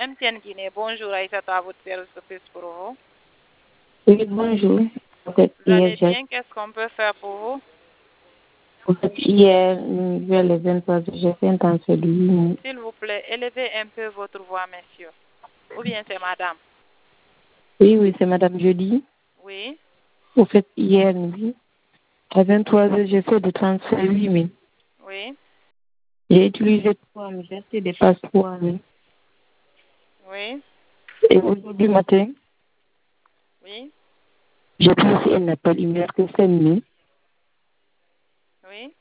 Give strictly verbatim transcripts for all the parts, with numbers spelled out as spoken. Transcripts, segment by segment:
M T N Guinée, bonjour Aïssa, à votre service pour vous. Oui, bonjour. En fait, Vous allez hier, bien? Qu'est-ce qu'on peut faire pour vous? en fait, hier, vers les vingt-trois heures, j'ai fait un transfert de huit mille. S'il vous plaît, élevez un peu votre voix, monsieur. Ou bien c'est madame? Oui, oui, c'est Madame Jeudi. Oui. En fait, hier midi, à vingt-trois heures, j'ai fait des transferts huit mille. Oui. J'ai utilisé trois mille, j'ai acheté des passes trois mille. Oui. Et aujourd'hui matin, Oui. j'ai placé un appel, il me reste que cinq mille. Oui.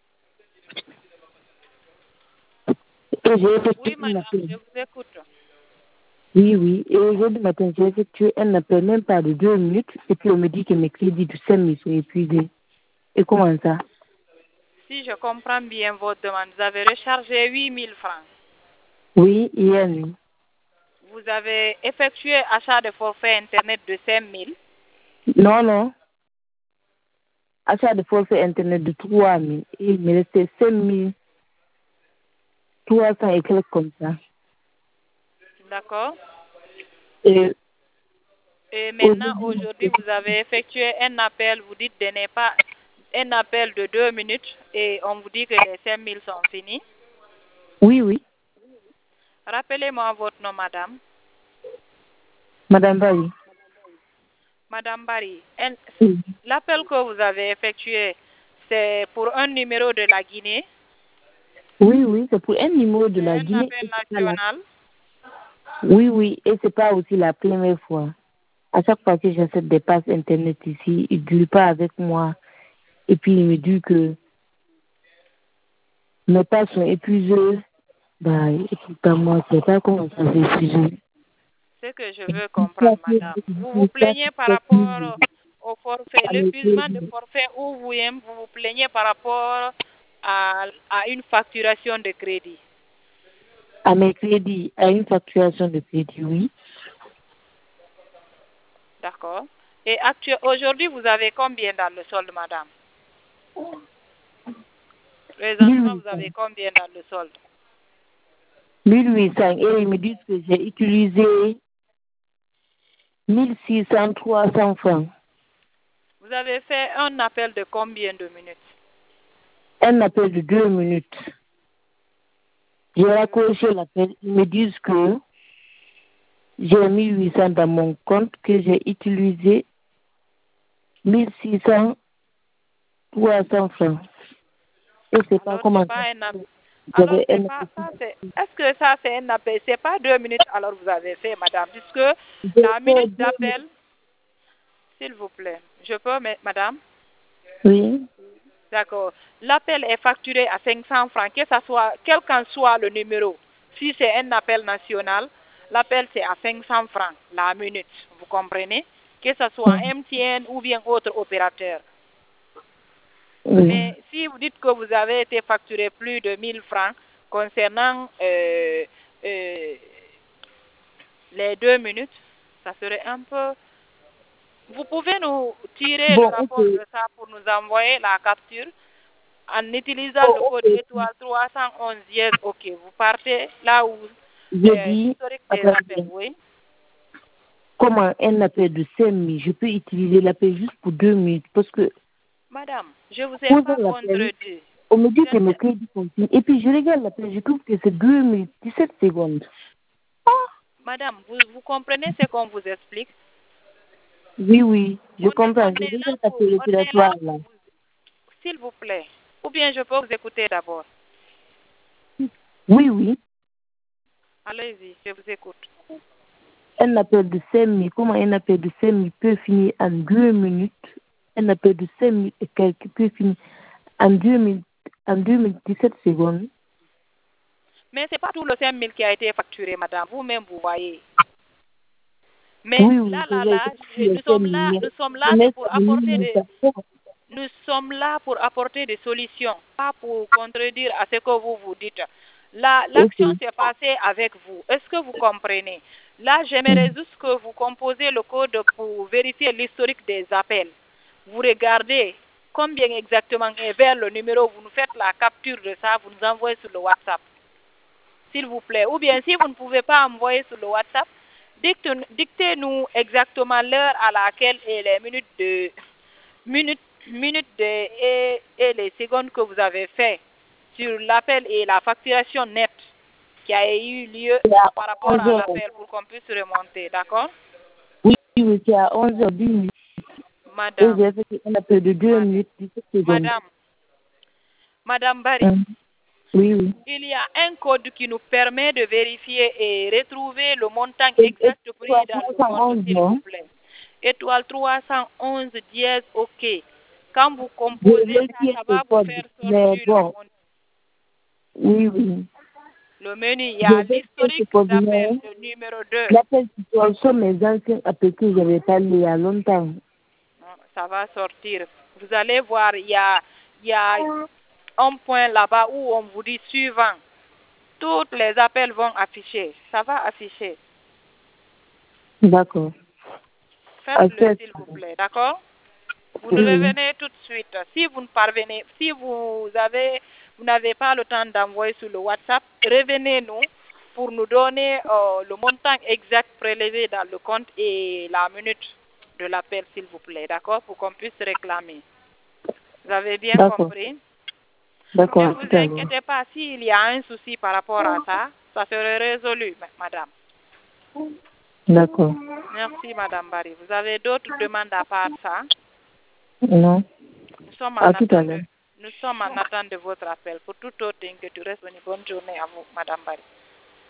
Et j'ai effectué Oui, un madame, appel. je vous écoute. Oui, oui. Et aujourd'hui matin, j'ai effectué un appel, même pas de deux minutes. Et puis on me dit que mes crédits de cinq mille sont épuisés. Et comment ça? Si je comprends bien votre demande, vous avez rechargé huit mille francs. Oui, hier nuit. Vous avez effectué achat de forfait Internet de cinq mille. Non, non. Achat de forfait Internet de trois mille. Et il me restait cinq mille trois cents et quelques comme ça. D'accord. Et Et maintenant, aujourd'hui, aujourd'hui, vous avez effectué un appel, vous dites de ne pas un appel de deux minutes et on vous dit que les cinq mille sont finis. oui, oui. Rappelez-moi votre nom, madame. Madame Barry. Madame Barry, un- Oui, l'appel que vous avez effectué, c'est pour un numéro de la Guinée. oui, oui, c'est pour un numéro de C'est la un Guinée. appel Et c'est pas la... national. Oui, oui, et c'est pas aussi la première fois. À chaque fois que j'achète des passes Internet ici, il ne dure pas avec moi. Et puis il me dit que mes passes sont épuisées. Bah, écoute, moi, je ne sais pas comment ça s'est épuisé. Ce que je veux comprendre, madame. Vous vous plaignez par rapport au forfait, l'épuisement de forfait ou vous, vous vous plaignez par rapport à, à une facturation de crédit. À mes crédits, à une facturation de crédit, oui. D'accord. Et aujourd'hui, vous avez combien dans le solde, madame? Présentement, vous avez combien dans le solde? mille huit cents. Et ils me disent que j'ai utilisé mille six cents, trois cents francs. Vous avez fait un appel de combien de minutes? Un appel de deux minutes. J'ai raccroché l'appel. Ils me disent que j'ai mille huit cents dans mon compte, que j'ai utilisé mille six cents, trois cents francs. Et c'est pas Alors, comment c'est pas un appel. Alors, j'avais c'est un pas ça, c'est... Est-ce que ça, c'est un appel? C'est pas deux minutes, alors vous avez fait, madame, puisque la minute d'appel, s'il vous plaît, je peux, mais, madame? Oui. D'accord. L'appel est facturé à cinq cents francs, que ça soit, quel qu'en soit le numéro. Si c'est un appel national, l'appel c'est à cinq cents francs la minute. Vous comprenez? Que ce soit M T N ou bien autre opérateur. Oui. Mais si vous dites que vous avez été facturé plus de mille francs concernant euh, euh, les deux minutes, ça serait un peu... Vous pouvez nous tirer le Bon, rapport ok. de ça pour nous envoyer la capture en utilisant le Oh, code ok. étoile trois cent onze dièse. Ok, vous partez là où Je euh, dis, l'historique des appels, attendez, oui. comment un appel de cinq mille, je peux utiliser l'appel juste pour deux minutes parce que Madame, je vous ai posant pas l'appel, contredit. on me dit Je que ne mes sais- crédits continuent. Et puis je regarde l'appel, je trouve que c'est deux minutes, dix-sept secondes. Madame, vous, vous comprenez ce qu'on vous explique? Oui, oui, je On est, comprends. on J'ai est là déjà pour, tapé le on est là respiratoire là. pour vous, s'il vous plaît. Ou bien je peux vous écouter d'abord. Oui, oui. Allez-y, je vous écoute. Un appel de cinq mille, comment un appel de cinq mille peut finir en deux minutes? Un appel de cinq mille et quelques peut finir en deux minutes, en deux minutes dix-sept secondes. Mais c'est pas tout le cinq mille qui a été facturé, madame. Vous-même, vous voyez. Mais Oui, oui, là, j'ai là, déjà là, effectué je- les nous cinq sommes là, mille. nous sommes Je là, c'est mets pour le apporter numéro des, par nous sommes là pour apporter des solutions, pas pour contredire à ce que vous vous dites. Là, Ok. l'action s'est passée avec vous. Est-ce que vous comprenez? Là, j'aimerais juste que vous composez le code pour vérifier l'historique des appels. Vous regardez combien exactement est vers le numéro, vous nous faites la capture de ça, vous nous envoyez sur le WhatsApp. s'il vous plaît. Ou bien, si vous ne pouvez pas envoyer sur le WhatsApp, dictez-nous exactement l'heure à laquelle et les minutes de minutes, minutes de, et, et les secondes que vous avez fait sur l'appel et la facturation nette qui a eu lieu par rapport à l'appel pour qu'on puisse remonter, d'accord? Oui, oui, c'est à onze heures dix minutes. Madame. Et j'ai fait un appel de deux minutes, dix-sept secondes. Madame. Madame Barry. Hum. Oui, oui. Il y a un code qui nous permet de vérifier et retrouver le montant Et- exact et pris dans le trois cent compte, onze, s'il vous non? plaît. Étoile trois cent onze dièse, OK. Quand vous J'ai composez ça, vérifié ça ce va vous code, faire mais sortir le, bon, mon- oui, oui. le menu. Il y J'ai a vérifié ce l'historique code, d'appel, mais le numéro deux. l'appel situation, mes anciens appels que j'avais parlé il y a longtemps. Ça va sortir. Vous allez voir, il y a, il y a un point là-bas où on vous dit suivant. Tous les appels vont afficher. Ça va afficher. D'accord. Faites-le, Accepte. s'il vous plaît, d'accord? Vous Oui, oui. revenez tout de suite. Si vous ne parvenez, si vous avez, vous n'avez pas le temps d'envoyer sur le WhatsApp, revenez-nous pour nous donner euh, le montant exact prélevé dans le compte et la minute de l'appel, s'il vous plaît, d'accord? Pour qu'on puisse réclamer. Vous avez bien D'accord. compris? D'accord, Ne à vous tout à l'heure. inquiétez pas, s'il y a un souci par rapport à ça, ça serait résolu, ma- madame. D'accord. Merci, madame Barry. Vous avez d'autres demandes à part ça? Non. Nous sommes en À tout à attente l'heure. de, nous sommes en attente de votre appel. Pour toute autre inquiétude, reste une bonne journée à vous, madame Barry.